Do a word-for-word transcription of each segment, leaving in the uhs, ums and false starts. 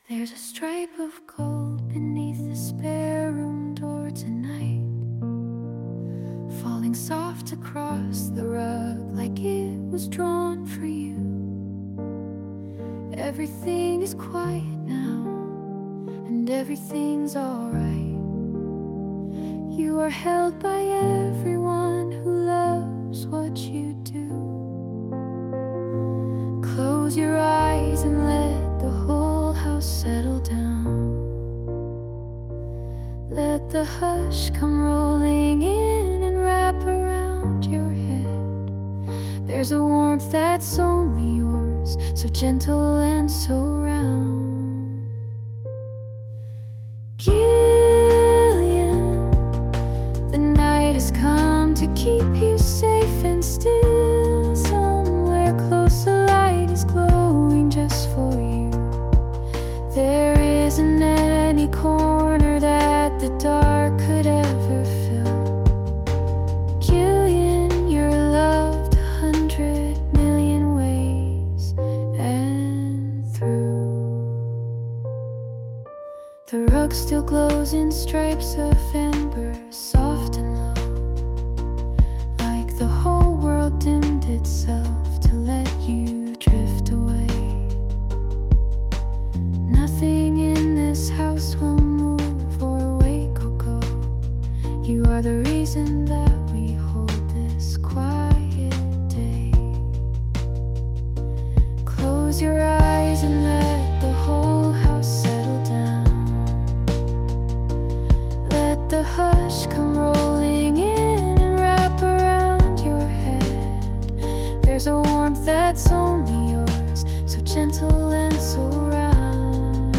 There's a stripe of gold beneath the spare room door tonight, falling soft across the rug like it was drawn for you. Everything is quiet now, and everything's alright. You are held by everyone who loves what you do. Close your eyes and let the whole house settle down. Let the hush come rolling in and wrap around your head. There's a warmth that's only yours, so gentle and so round. Gillian, the night has come to keep you safe and still. Somewhere close the light is glowing just for you. There isn't any corner that the dark could ever fill. Gillian, you're loved a hundred million ways and through. The rug still glows in stripes of amber, soft and low, like the whole world dimmed itself to let you drift away. Nothing in this house will move or wake or go. You are the reason that we hold this quiet day. Close your eyes and let the whole house settle down. Let the hush come rolling in and wrap around your head. There's a warmth that's only yours, so gentle and so round.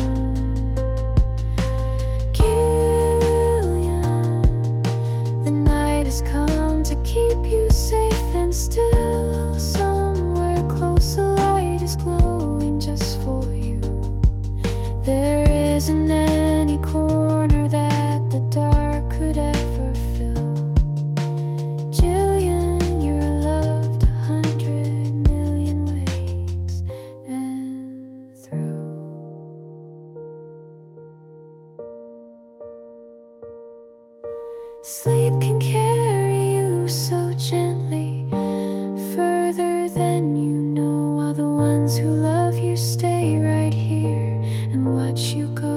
Gillian, the night has come to keep you safe and still. Somewhere close the light is glowing just for you. There isn't any corner that the dark could ever fill. Gillian, you're loved a hundred million ways and through. Sleep can carry you so gently, further than you know, while the ones who love you stay right here and watch you go.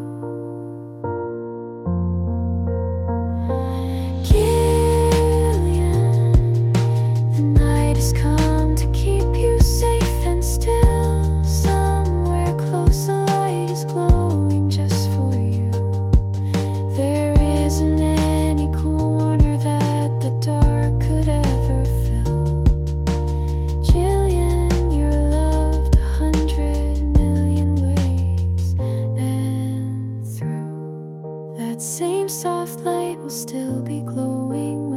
Gillian, the night has come to keep you safe and still. Somewhere close the light is glowing just for you. There isn't any corner that the dark could ever fill. Gillian, you're loved a hundred million ways and through. That same soft light will still be glowing when